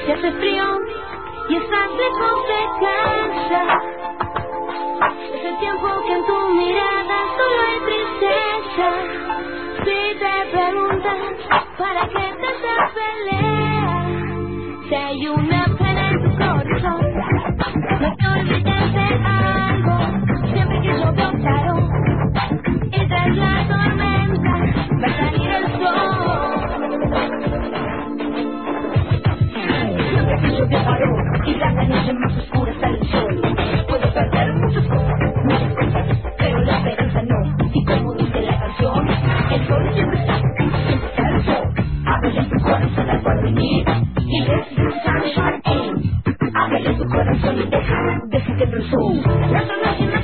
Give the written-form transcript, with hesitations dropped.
Se hace frío y estás lejos de casa. Es el tiempo que en tu mirada solo hay tristeza. Si te preguntas para qué tanta pelea, si hay una pena en tu corazón, no te olvides de algo. Siempre que yo veo claro y tras la tormenta va a salir el sol. Siempre que yo te paro y la noche más oscura sale el sol. Puedo perder muchas cosas, pero la esperanza no. Y como dice la canción, el sol siempre está el sol. Ábrele tu corazón al porvenir y let's do sunshine. Ábrele tu corazón y deja que entre el sol. La noche